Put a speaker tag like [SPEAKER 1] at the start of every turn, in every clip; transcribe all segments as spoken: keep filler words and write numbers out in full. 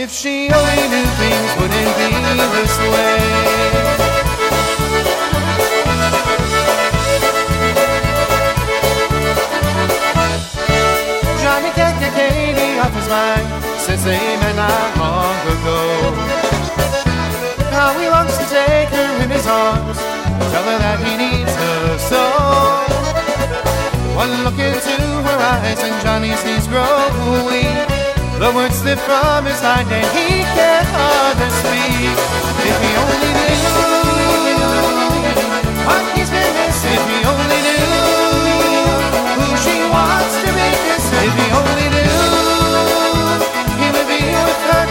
[SPEAKER 1] If she only knew things wouldn't be this way. Johnny can't get Katie off his mind since they met not long ago. How he longs to take her in his arms, tell her that he needs her so. One look into her eyes and Johnny's knees grow weak. The words slip from his mind and he can't hardly speak. If he only knew what he's been missing, if he only knew who she wants to be kissing, if he only knew he would be with her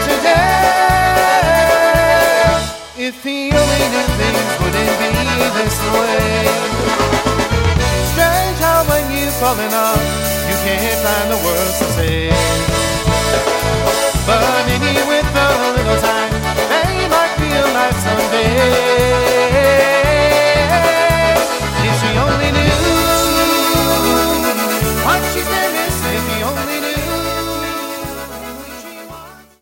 [SPEAKER 1] today. If he only knew things wouldn't be this way. Strange how when you fall in love, you can't find the words to say.